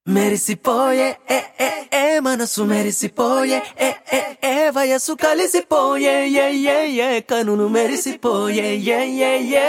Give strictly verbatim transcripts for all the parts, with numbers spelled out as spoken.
మెరిసిపోయే ఏ ఏ ఏ మనసు మెరిసిపోయే ఏ ఏ ఏ వయసు కలిసిపోయే ఏ ఏ ఏ కనులు మెరిసిపోయే ఏ ఏ ఏ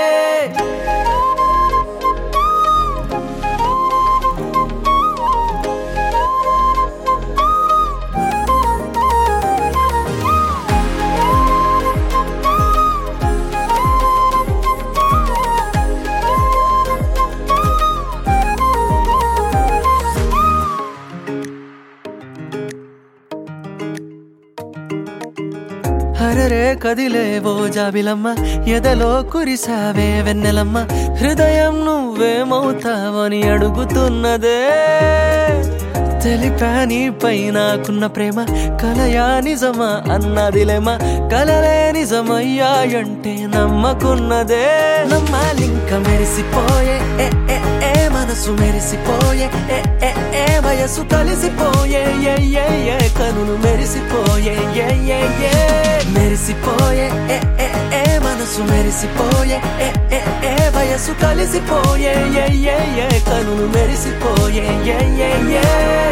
హరరే కదిలేవో జాబిలమ్మ ఎదలో కురిసావే వెన్నెలమ్మ హృదయం నువ్వేమవుతావని అడుగుతున్నదే తెలిపా నీపై నాకున్న ప్రేమ కలయా నిజమా అన్నదిలేమ కలలే నిజమయ్యాయంటే నమ్మకున్నదే నమ్మాలింక మెరిసిపోయే ఏ ఏ ఏ మనసు మెరిసిపోయే ఏ ఏ ఏ వయసు కలిసిపోయే ఏ ఏ ఏ కనులు మెరిసిపోయే ఏ ఏ ఏ మెరిసిపోయే ఏ ఏ ఏ మనసు మెరిసిపోయే ఏ ఏ ఏ వయసు కలిసిపోయే ఏ ఏ ఏ కనులు మెరిసిపోయే ఏ ఏ ఏ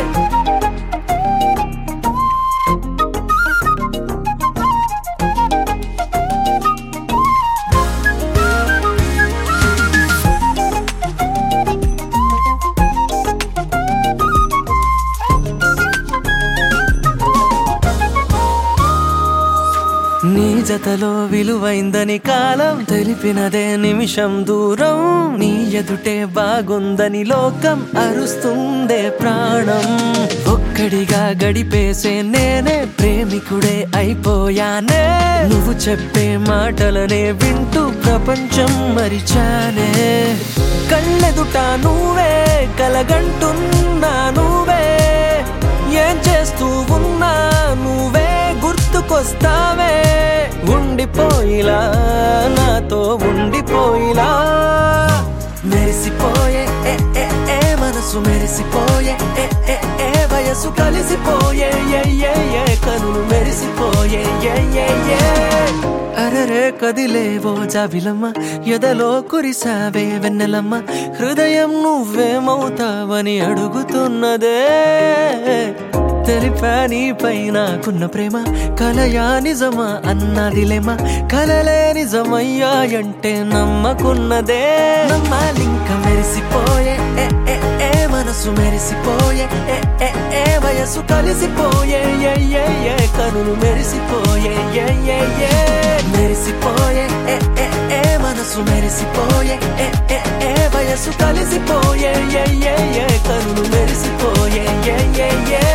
నీ జతలో విలువైందని కాలం తెలిపినదే నిమిషం దూరం నీ ఎదుటే బాగుందని లోకం అరుస్తుందే ప్రాణం ఒక్కడిగా గడిపేసే నేనే ప్రేమికుడే అయిపోయానే నువ్వు చెప్పే మాటలనే వింటూ ప్రపంచం మరిచానే కళ్ళెదుట నువ్వే కలగంటున్నా నువ్వే ఏం చేస్తూ ఉన్నా నువ్వే గుర్తుకొస్తావే ఉండిపోయిలా నాతో ఉండిపోయిలా మెరిసిపోయే ఏ ఏ ఏ మనసు మెరిసిపోయే ఏ ఏ ఏ వయసు కలిసిపోయే ఏ ఏ ఏ కనులు మెరిసిపోయే ఏ ఏ ఏ అరరే కదిలేవో జాబిలమ్మ ఎదలో కురిసావే వెన్నెలమ్మ హృదయం నువ్వేమవుతావని అడుగుతున్నదే తెలిపా నీపై నాకున్న ప్రేమ కలయా నిజమా అన్నదిలేమ కలలే నిజమయ్యాయంటే నమ్మకున్నదే నమ్మాలింక మెరిసిపోయే ఏ ఏ ఏ మనసు మెరిసిపోయే ఏ ఏ ఏ వయసు కలిసిపోయే ఏ ఏ ఏ కనులు మెరిసిపోయే ఏ ఏ ఏ మెరిసిపోయే ఏ ఏ ఏ మనసు మెరిసిపోయే ఏ ఏ ఏ వయసు కలిసిపోయే ఏ ఏ ఏ కనులు మెరిసిపోయే ఏ ఏ ఏ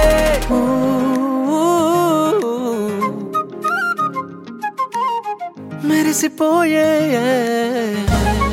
మెరిసిపోయే